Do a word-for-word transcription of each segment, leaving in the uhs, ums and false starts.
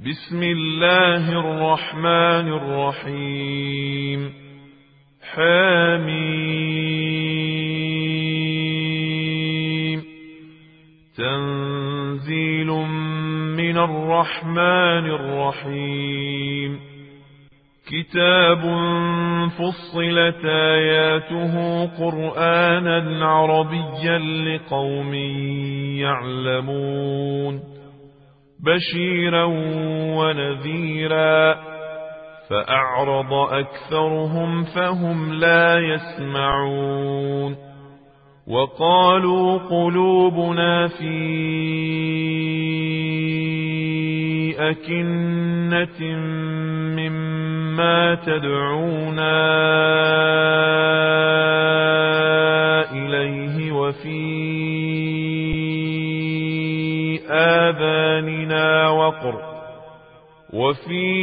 بسم الله الرحمن الرحيم. حميم. تنزيل من الرحمن الرحيم. كتاب فصلت آياته قرآنا عربيا لقوم يعلمون بشيرا ونذيرا فأعرض أكثرهم فهم لا يسمعون. وقالوا قلوبنا في أكنة مما تدعونا إليه وفي آذاننا وقر وفي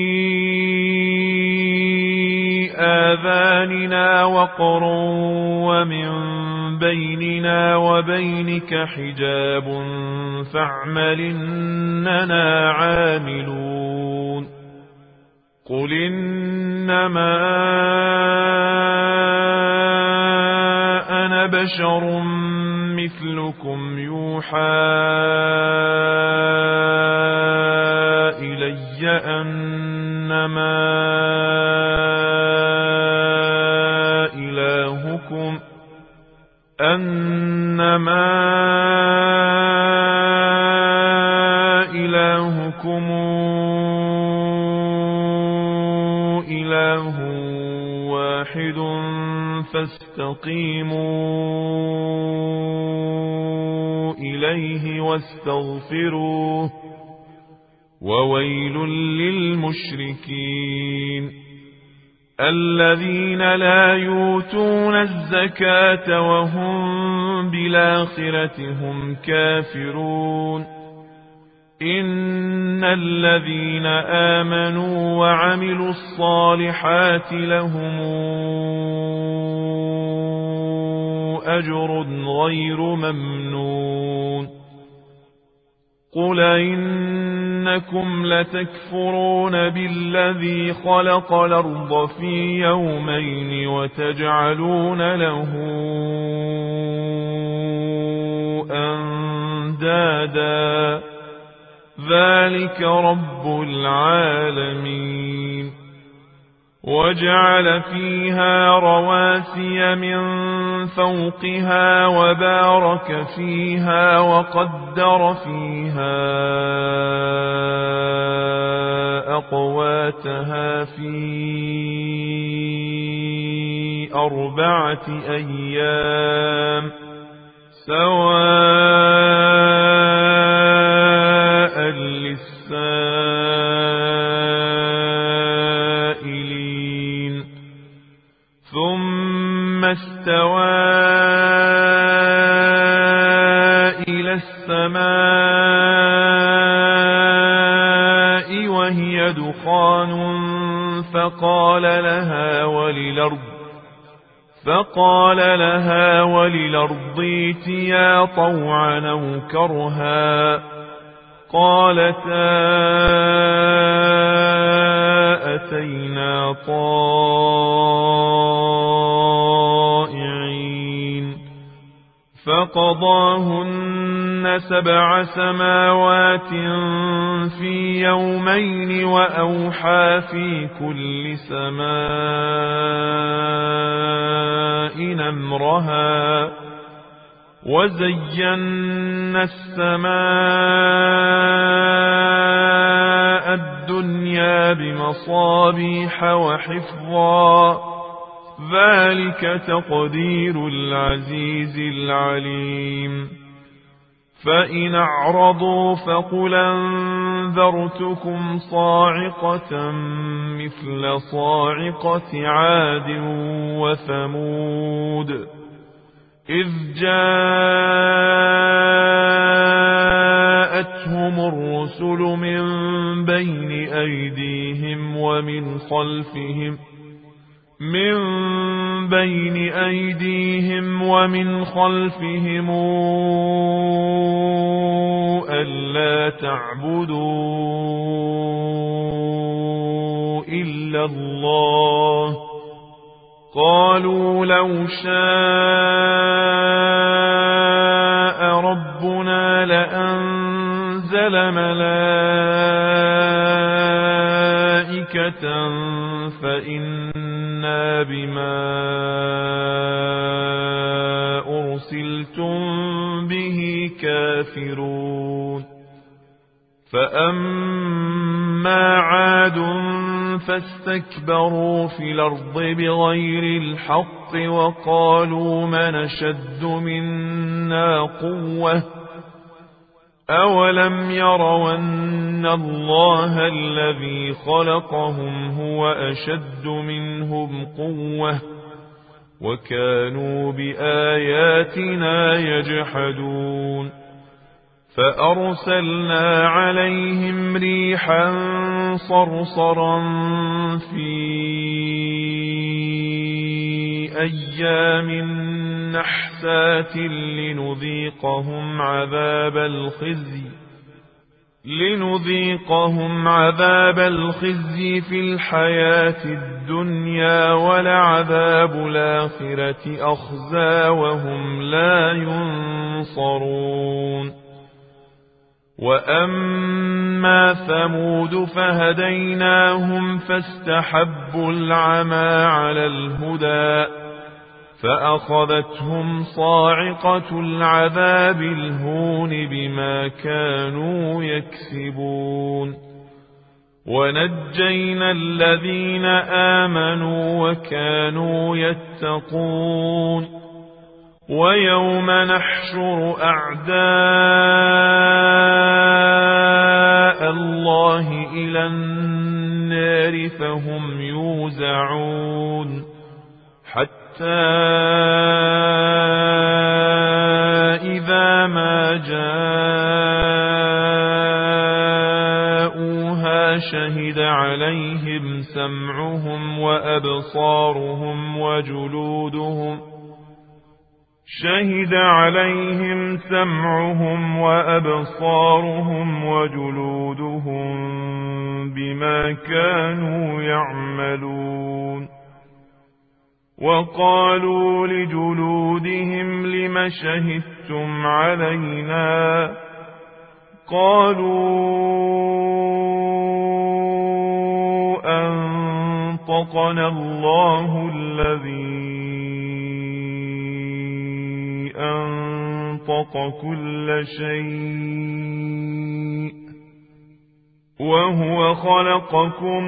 آذاننا وقر ومن بيننا وبينك حجاب فاعمل إننا عاملون. قل إنما أنا بشر مثلكم يوحى إلي أنما إلهكم أنما إلهكم إله واحد فاستقيموا إليه واستغفروه وويل للمشركين الذين لا يؤتون الزكاة وهم بالآخرة هم كافرون. إن الذين آمنوا وعملوا الصالحات لهم أجر غير ممنون. قل إنكم لتكفرون بالذي خلق الأرض في يومين وتجعلون له أندادا ذلك رب العالمين. وجعل فيها رواسي من فوقها وبارك فيها وقدر فيها أقواتها في أربعة أيام سواء للسائلين. ثم استوى إلى السماء وهي دخان فقال لها وللأرض فقال لها وللأرض ائتيا طوعا أو كرها قالتا أتينا طائعين. فقضاهن سبع سماوات في يومين وأوحى في كل سماء أمرها وزينا السماء الدنيا بمصابيح وحفظا ذلك تقدير العزيز العليم. فإن أعرضوا فقل أنذرتكم صاعقة مثل صاعقة عاد وثمود إذ جاءتهم الرسل من بين أيديهم ومن خلفهم من بين أيديهم ومن خلفهم ألا تعبدوا إلا الله قالوا لو شاء ربنا لأنزل ملائكة فإنا بما أرسلتم به كافرون فأما عاد فاستكبروا في الأرض بغير الحق وقالوا من أشد منا قوة أولم يروا أن الله الذي خلقهم هو أشد منهم قوة وكانوا بآياتنا يجحدون فأرسلنا عليهم ريحا صرصرا في أيام نحسات لنذيقهم عذاب الخزي لنذيقهم عذاب الخزي في الحياة الدنيا ولعذاب الآخرة أخزى وهم لا ينصرون وأما ثمود فهديناهم فاستحبوا العمى على الهدى فأخذتهم صاعقة العذاب الهون بما كانوا يكسبون ونجينا الذين آمنوا وكانوا يتقون ويوم نحشر أعداء الله إلى النار فهم يوزعون حتى إذا ما جاءوها شهد عليهم سمعهم وأبصارهم وجلودهم شهد عليهم سمعهم وأبصارهم وجلودهم بما كانوا يعملون وقالوا لجلودهم لم شهدتم علينا قالوا أنطقنا الله الذي أنطق كل شيء وهو خلقكم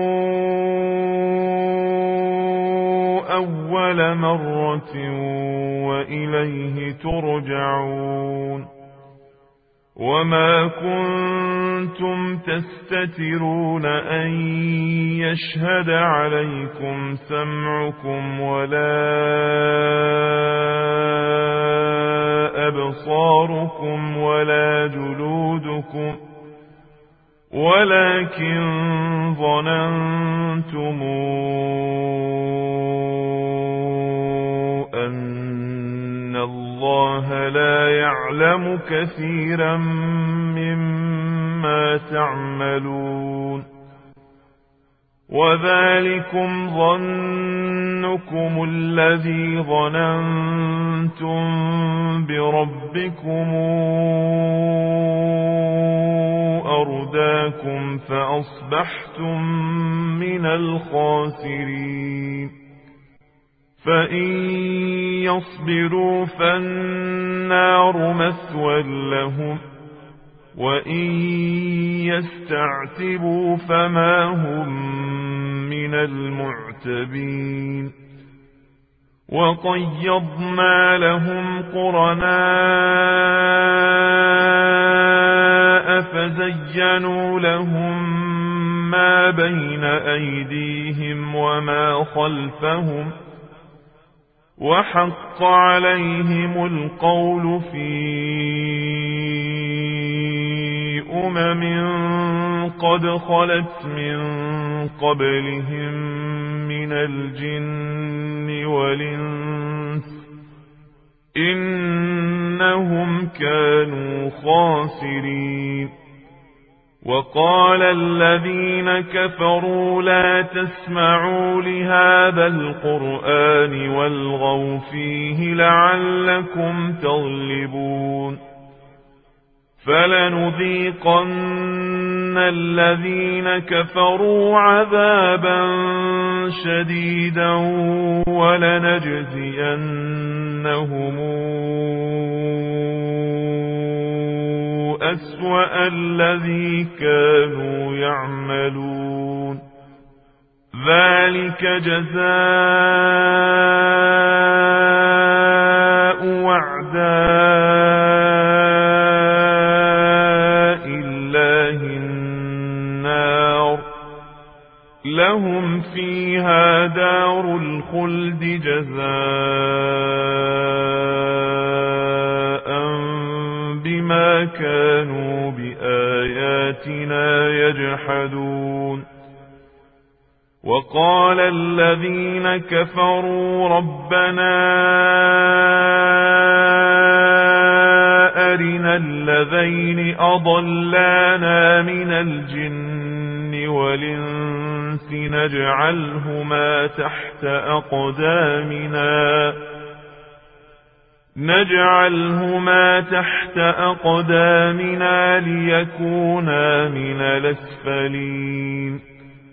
أول مرة وإليه ترجعون وما كنتم تستترون أن يشهد عليكم سمعكم ولا أبصاركم ولا جلودكم ولكن ظننتم أن الله لا يعلم كثيرا مما تعملون وذلكم ظنكم الذي ظننتم بربكم أرداكم فأصبحتم من الخاسرين فإن يصبروا فالنار مثوى لهم وإن يستعتبوا فما هم من المعتبين وقيضنا لهم قرناء فزينوا لهم ما بين أيديهم وما خلفهم وحق عليهم القول في أمم قد خلت من قبلهم من الجن والإنس إنهم كانوا خاسرين. وقال الذين كفروا لا تسمعوا لهذا القرآن والغوا فيه لعلكم تغلبون. فلنذيقن الذين كفروا عذابا شديدا ولنجزينهم أسوأ الذي كانوا يعملون. ذلك جزاء أعداء الله النار لهم فيها دار الخلد جزاء بما كانوا بآياتنا يجحدون. وقال الذين كفروا ربنا أرنا الذين أضلانا من الجن والإنس نجعلهما تحت أقدامنا نجعلهما تحت أقدامنا ليكونا من الأسفلين.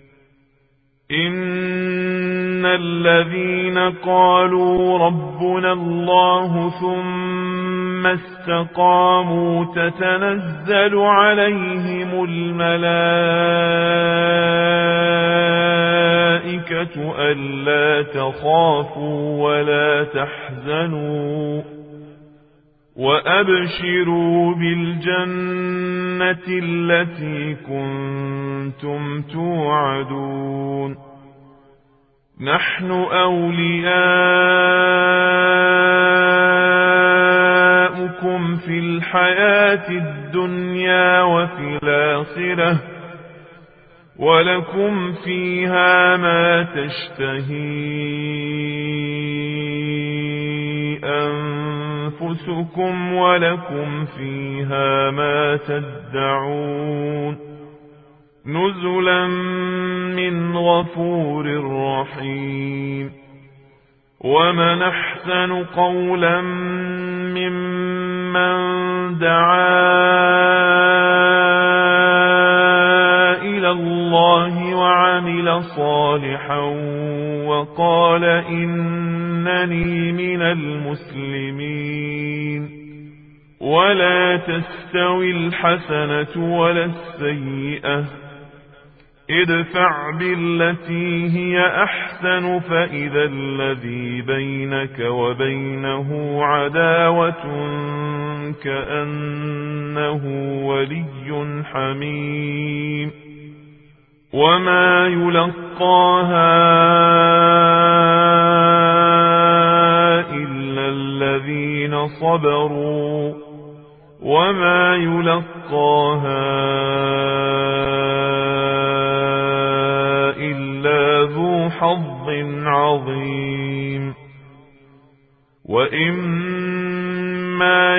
إن الذين قالوا ربنا الله ثم استقاموا تتنزل عليهم الملائكة ألا تخافوا ولا تحزنوا وأبشروا بالجنة التي كنتم توعدون. نحن أولياؤكم في الحياة الدنيا وفي الآخرة ولكم فيها ما تشتهي أنفسكم ولكم فيها ما تدعون. نزلا من غفور رحيم. ومن أحسن قولا ممن دعا إلى الله وعمل صالحا وقال إنني من المسلمين. ولا تستوي الحسنة ولا السيئة ادفع بالتي هي أحسن فإذا الذي بينك وبينه عداوة كأنه ولي حميم. وما يلقاها إلا الذين صبروا وما يلقاها إلا ذو حظ عظيم. وإما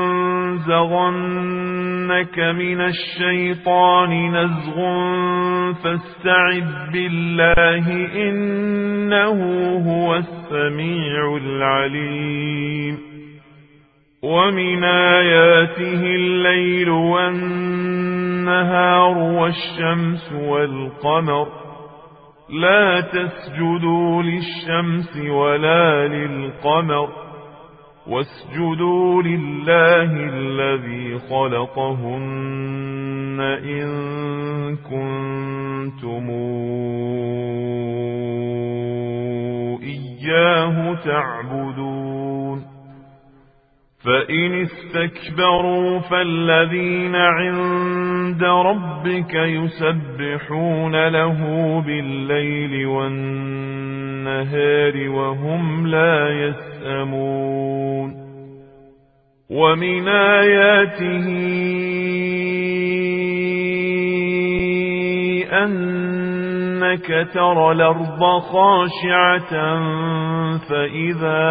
ينزغنك من الشيطان نزغ فاستعذ بالله إنه هو السميع العليم. ومن آياته الليل والنهار والشمس والقمر لا تسجدوا للشمس ولا للقمر واسجدوا لله الذي خلقهن إن كنتم إياه تعبدون. فإن استكبروا فالذين عند ربك يسبحون له بالليل والنهار وهم لا يسأمون. ومن آياته أنك ترى الأرض خاشعة فإذا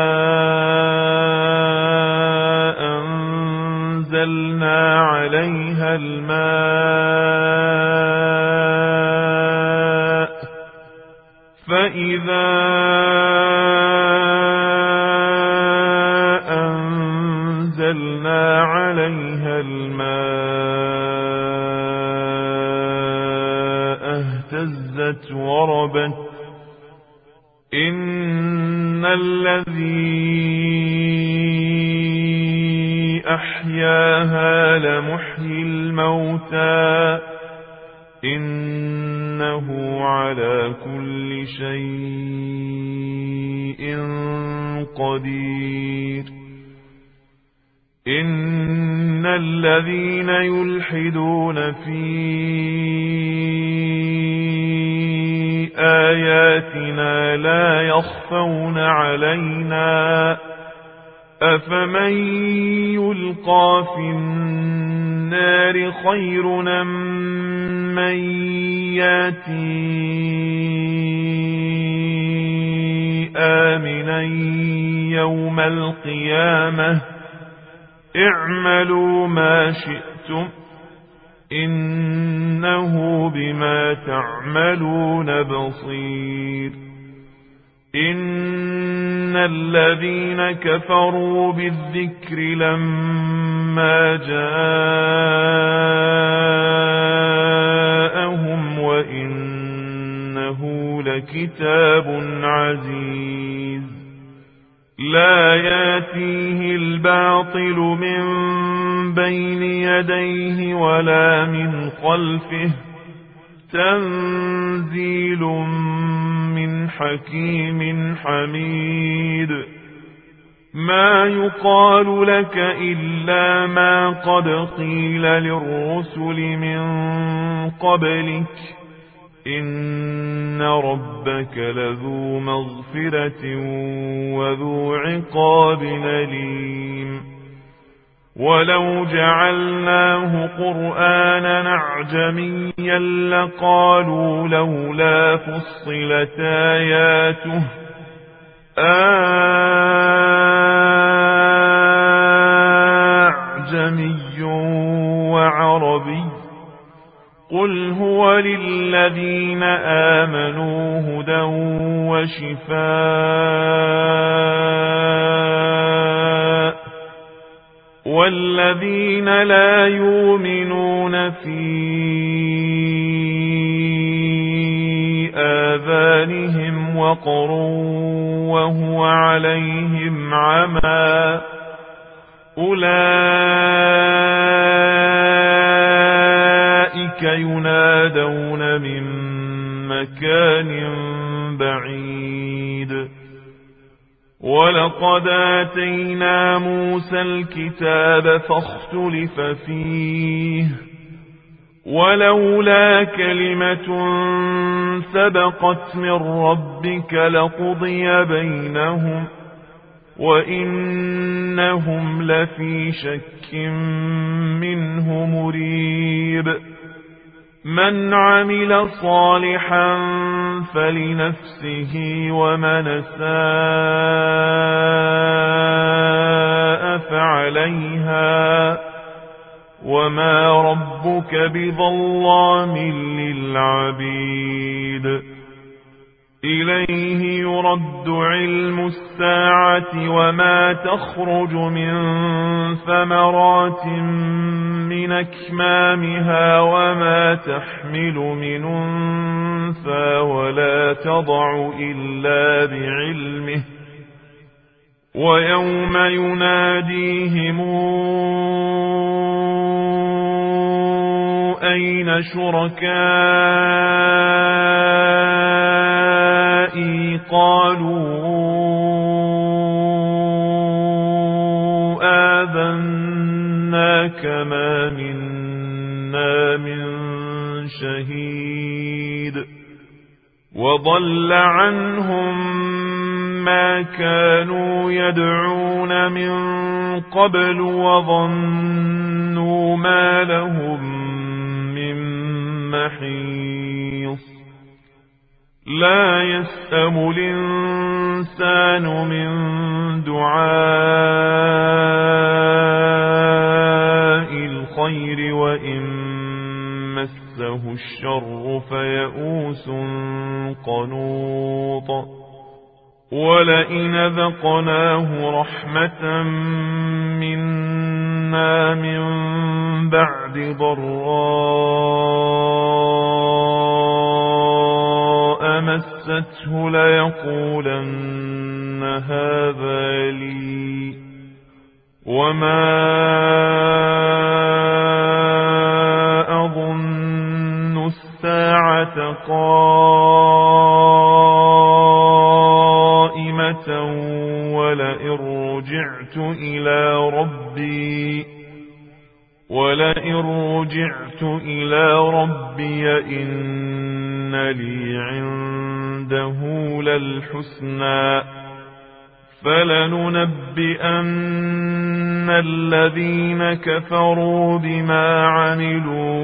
أنزلنا عليها الماء فإذا أنزلنا عليها الماء اهتزت وربت إن الذي أحياها لمحيي الموتى إنه على كل شيء قدير إن الذين يلحدون في آياتنا لا يخفون علينا أفمن يلقى في النار خير أم من ياتي آمنا يوم القيامة اعملوا ما شئتم إنه بما تعملون بصير إن الذين كفروا بالذكر لما جاءهم وإنه لكتاب عزيز لا ياتيه الباطل من بين يديه ولا من خلفه تنزيل من حكيم حميد ما يقال لك إلا ما قد قيل للرسل من قبلك إن ربك لذو مغفرة وذو عقاب أليم ولو جعلناه قرآنا أعجميا لقالوا لولا فصلت آياته أعجمي وعربي قل هو للذين آمنوا هدى وشفاء والذين لا يؤمنون في آذانهم وقر وهو عليهم عمى أولئك ينادون من مكان بعيد ولقد آتينا موسى الكتاب فاختلف فيه ولولا كلمة سبقت من ربك لقضي بينهم وإنهم لفي شك منه مريب من عمل صالحا فلنفسه ومن أساء فعليها وما ربك بظلام للعبيد إليه يرد علم الساعة وما تخرج من ثمرات من أكمامها وما تحمل من أنثى ولا تضع إلا بعلمه ويوم يناديهم أين شركائي قالوا آذناك ما منا من شهيد وضل عنهم ما كانوا يدعون من قبل وظنوا ما لهم من محيص لا يسأم الإنسان من دعاء الخير وإن مسه الشر فيئوس قنوط ولئن ذقناه رحمة منا من بعد ضراء مسته ليقولن هذا لي وما أظن الساعة قائمة ولئن رجعت إلى ربي ولئن رجعت إلى ربي إن لي عنده للحسنى فلننبئن الذين كفروا بما عملوا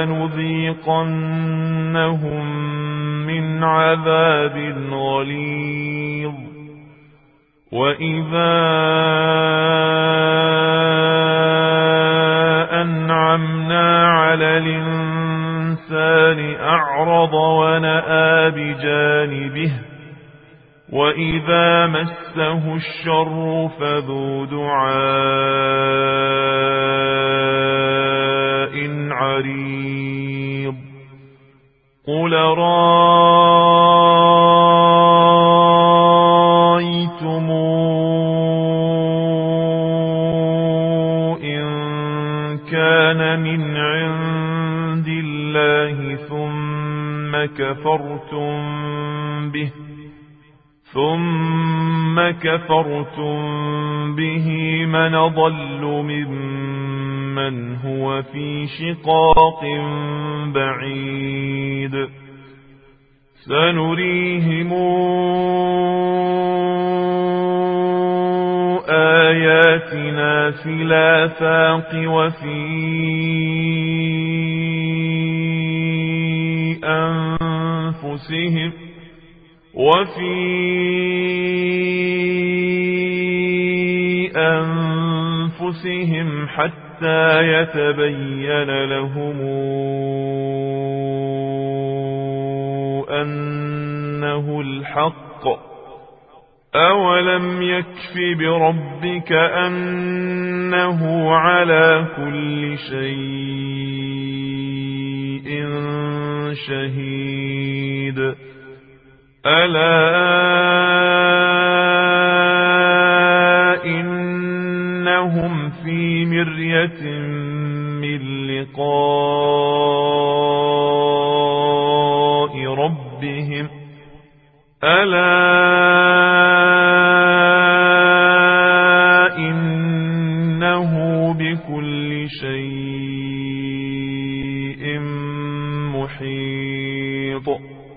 ولنذيقنهم من عذاب غليظ وإذا أنعمنا على الإنسان أعرض ونأى بجانبه وإذا مسه الشر فذو دعاء عريض قل رأيتم إن كان من عند الله ثم كفرتم به ثم كفرتم به من أضل ممن هو في شقاق بعيد سنريهم آياتنا في الآفاق وفي أنفسهم وفي أنفسهم حتى يتبين لهم أنه الحق أولم يكف بربك أنه على كل شيء شهيد ألا إنهم في مرية من لقاء ربهم ألا إنه بكل شيء محيط